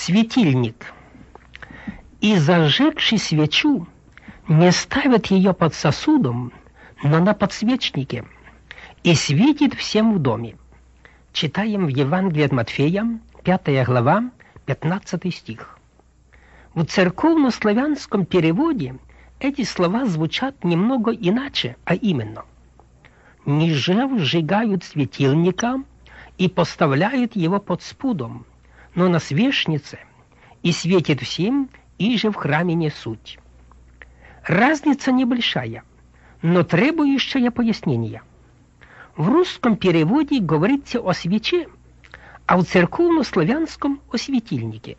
Светильник. И зажегший свечу, не ставят ее под сосудом, но на подсвечнике, и светит всем в доме. Читаем в Евангелии от Матфея, 5 глава, 15 стих. В церковно-славянском переводе эти слова звучат немного иначе, а именно: «Ниже сжигают светильника и поставляют его под спудом, но на свечнице, и светит всем, и же в храме не суть». Разница небольшая, но требующая пояснения. В русском переводе говорится о свече, а в церковно-славянском о светильнике.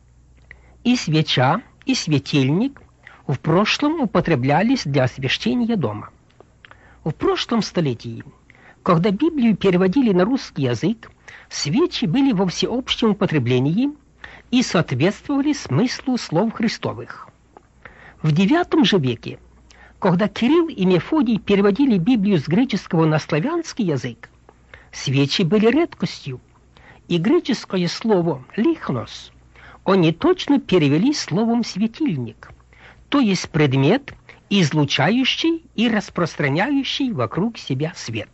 И свеча, и светильник в прошлом употреблялись для освещения дома. В прошлом столетии, когда Библию переводили на русский язык, свечи были во всеобщем употреблении и соответствовали смыслу слов Христовых. В IX же веке, когда Кирилл и Мефодий переводили Библию с греческого на славянский язык, свечи были редкостью, и греческое слово «лихнос» они точно перевели словом «светильник», то есть предмет, излучающий и распространяющий вокруг себя свет.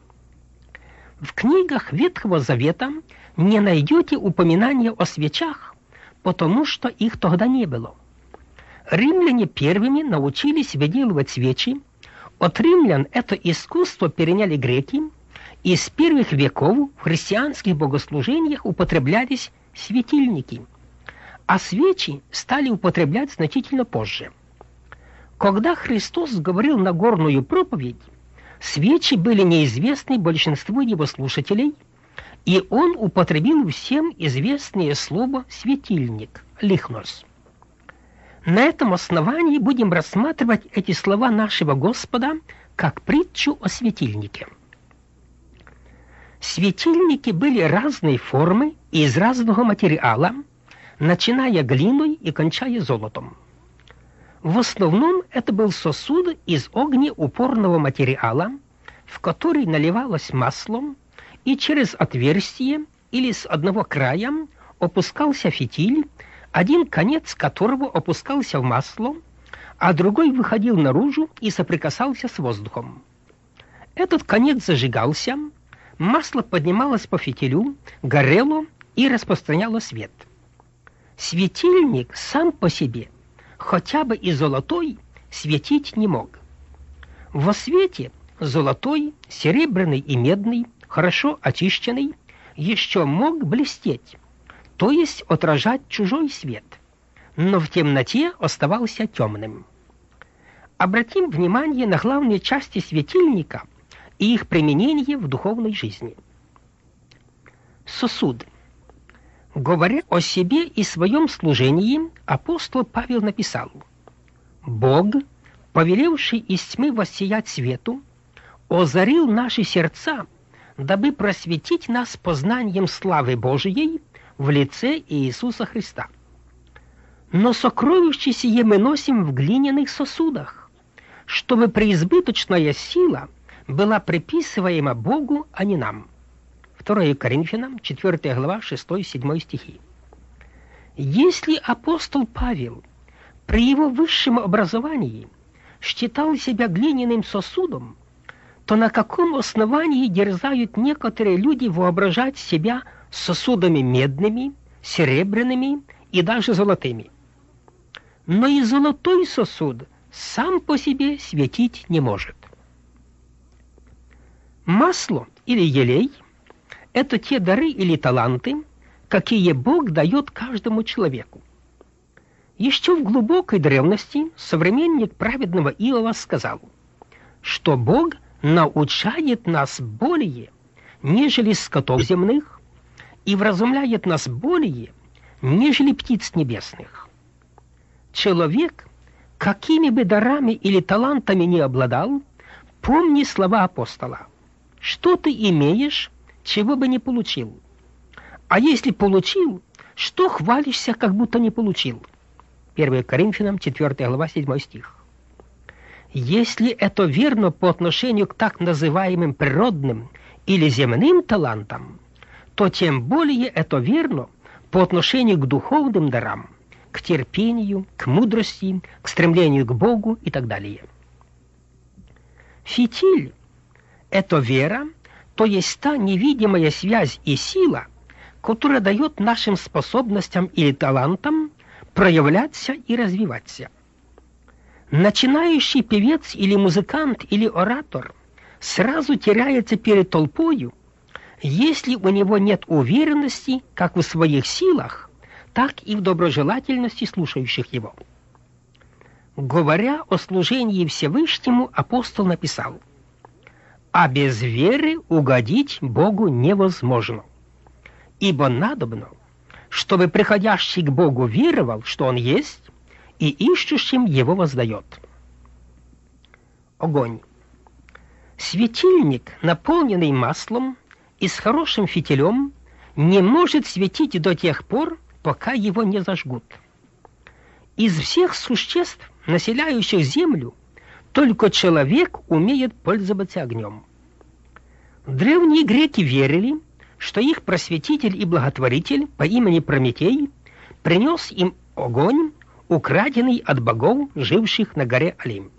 В книгах Ветхого Завета не найдете упоминания о свечах, потому что их тогда не было. Римляне первыми научились выделывать свечи, от римлян это искусство переняли греки, и с первых веков в христианских богослужениях употреблялись светильники, а свечи стали употреблять значительно позже. Когда Христос говорил Нагорную проповедь, свечи были неизвестны большинству его слушателей, и он употребил всем известное слово «светильник» – «лихнос». На этом основании будем рассматривать эти слова нашего Господа как притчу о светильнике. Светильники были разной формы и из разного материала, начиная глиной и кончая золотом. В основном это был сосуд из огнеупорного материала, в который наливалось масло, и через отверстие или с одного края опускался фитиль, один конец которого опускался в масло, а другой выходил наружу и соприкасался с воздухом. Этот конец зажигался, масло поднималось по фитилю, горело и распространяло свет. Светильник сам по себе, хотя бы и золотой, светить не мог. Во свете золотой, серебряный и медный, хорошо очищенный, еще мог блестеть, то есть отражать чужой свет, но в темноте оставался темным. Обратим внимание на главные части светильника и их применение в духовной жизни. Сосуд. Говоря о себе и своем служении, апостол Павел написал: «Бог, повелевший из тьмы воссиять свету, озарил наши сердца, дабы просветить нас познанием славы Божией в лице Иисуса Христа. Но сокровище сие мы носим в глиняных сосудах, чтобы преизбыточная сила была приписываема Богу, а не нам». 2 Коринфянам, 4 глава, 6-7 стихи. Если апостол Павел при его высшем образовании считал себя глиняным сосудом, то на каком основании дерзают некоторые люди воображать себя сосудами медными, серебряными и даже золотыми? Но и золотой сосуд сам по себе светить не может. Масло или елей – это те дары или таланты, какие Бог дает каждому человеку. Еще в глубокой древности современник праведного Иова сказал, что Бог научает нас более, нежели скотов земных, и вразумляет нас более, нежели птиц небесных. Человек, какими бы дарами или талантами ни обладал, помни слова апостола: что ты имеешь, чего бы не получил? А если получил, что хвалишься, как будто не получил? 1 Коринфянам, 4 глава, 7 стих. Если это верно по отношению к так называемым природным или земным талантам, то тем более это верно по отношению к духовным дарам, к терпению, к мудрости, к стремлению к Богу и так далее. Фитиль – это вера, то есть та невидимая связь и сила, которая дает нашим способностям или талантам проявляться и развиваться. Начинающий певец или музыкант или оратор сразу теряется перед толпою, если у него нет уверенности как в своих силах, так и в доброжелательности слушающих его. Говоря о служении Всевышнему, апостол написал: «А без веры угодить Богу невозможно, ибо надобно, чтобы приходящий к Богу веровал, что Он есть, и ищущим Его воздает». Огонь. Светильник, наполненный маслом и с хорошим фитилем, не может светить до тех пор, пока его не зажгут. Из всех существ, населяющих землю, только человек умеет пользоваться огнем. Древние греки верили, что их просветитель и благотворитель по имени Прометей принес им огонь, украденный от богов, живших на горе Олимп.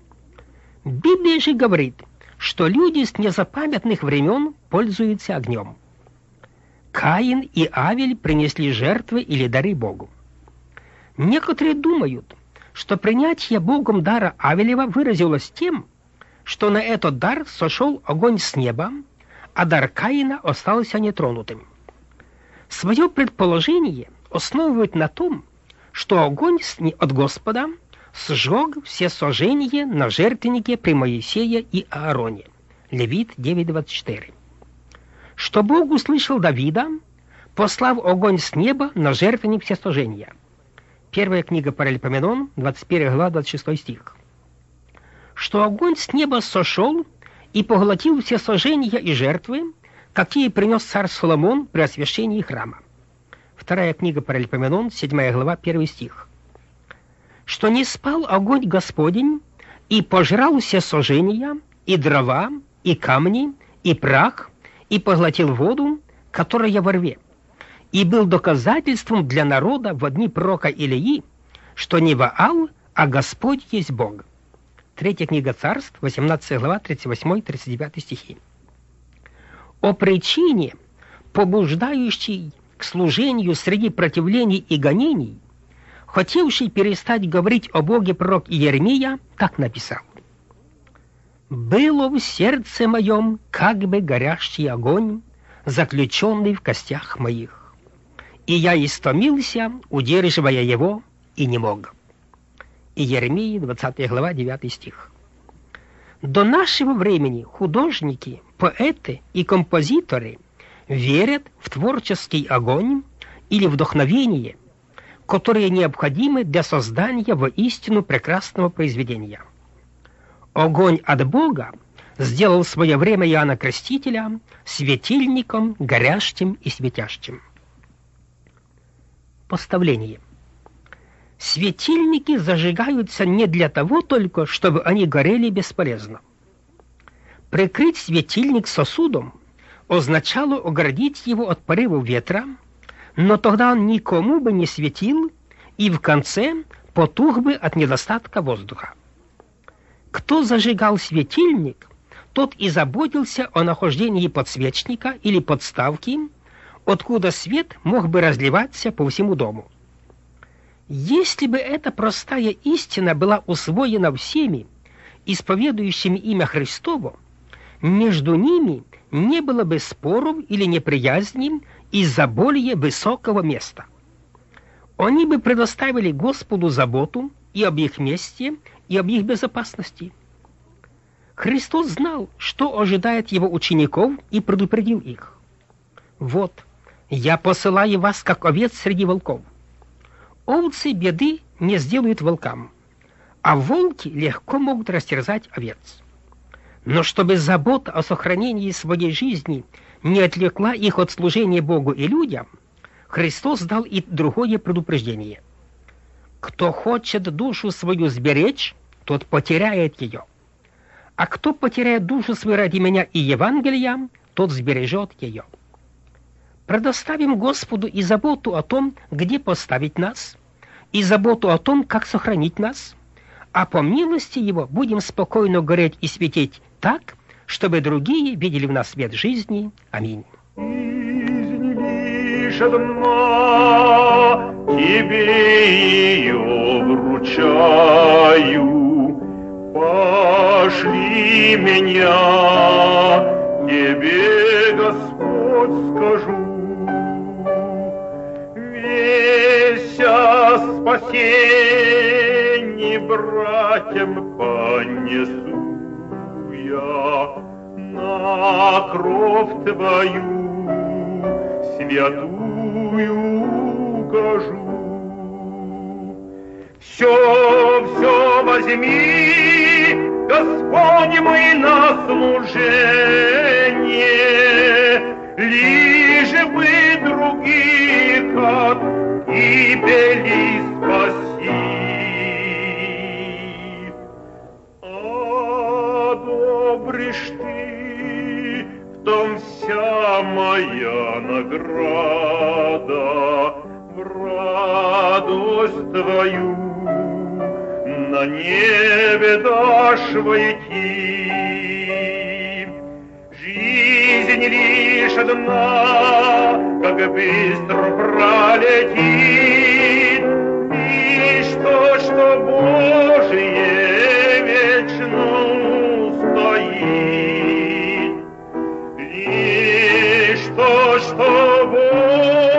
Библия же говорит, что люди с незапамятных времен пользуются огнем. Каин и Авель принесли жертвы или дары Богу. Некоторые думают, что принятие Богом дара Авелева выразилось тем, что на этот дар сошел огонь с неба, а дар Каина остался нетронутым. Свое предположение основывают на том, что огонь от Господа сжег все сожжения на жертвеннике при Моисее и Аароне. Левит 9:24. Что Бог услышал Давида, послав огонь с неба на жертвенник всесожжения. Первая книга Паралипоменон, 21 глава, 26 стих. Что огонь с неба сошел и поглотил все сожжения и жертвы, какие принес царь Соломон при освящении храма. Вторая книга Паралипоменон, 7 глава, 1 стих. Что не спал огонь Господень и пожрал все сожжения, и дрова, и камни, и прах, и поглотил воду, которая во рве, и был доказательством для народа в дни пророка Илии, что не Ваал, а Господь есть Бог. Третья книга Царств, 18 глава, 38-39 стихи. О причине, побуждающей к служению среди противлений и гонений, хотевший перестать говорить о Боге пророк Иеремия, так написал: «Было в сердце моем как бы горящий огонь, заключенный в костях моих, и я истомился, удерживая его, и не мог». Иеремия, 20 глава, 9 стих. До нашего времени художники, поэты и композиторы верят в творческий огонь или вдохновение, которые необходимы для создания воистину прекрасного произведения. Огонь от Бога сделал в свое время Иоанна Крестителя светильником, горящим и светящим. Поставление. Светильники зажигаются не для того только, чтобы они горели бесполезно. Прикрыть светильник сосудом означало оградить его от порывов ветра, но тогда он никому бы не светил и в конце потух бы от недостатка воздуха. Кто зажигал светильник, тот и заботился о нахождении подсвечника или подставки, откуда свет мог бы разливаться по всему дому. Если бы эта простая истина была усвоена всеми, исповедующими имя Христово, между ними не было бы споров или неприязни из-за более высокого места. Они бы предоставили Господу заботу и об их месте, и об их безопасности. Христос знал, что ожидает его учеников, и предупредил их: «Вот, я посылаю вас, как овец среди волков. Овцы беды не сделают волкам, а волки легко могут растерзать овец. Но чтобы забота о сохранении своей жизни не отвлекла их от служения Богу и людям, Христос дал и другое предупреждение: кто хочет душу свою сберечь, тот потеряет ее, а кто потеряет душу свою ради меня и Евангелия, тот сбережет ее». Предоставим Господу и заботу о том, где поставить нас, и заботу о том, как сохранить нас, а по милости Его будем спокойно гореть и светить так, чтобы другие видели в нас свет жизни. Аминь. Лишь одна тебе ее вручаю, пошли меня, тебе, Господь, скажу. Весь о спасении братьям понесу я на кровь Твою святую укажу. Все возьми, Господь мой, на служение, лишь бы других от гибели спаси. Одобришь ты, в том вся моя награда, в радость Твою на небе дашь войти. Жизнь лишь одна, как быстро пролетит, и что Божие вечно устоит. Лишь то, что Божие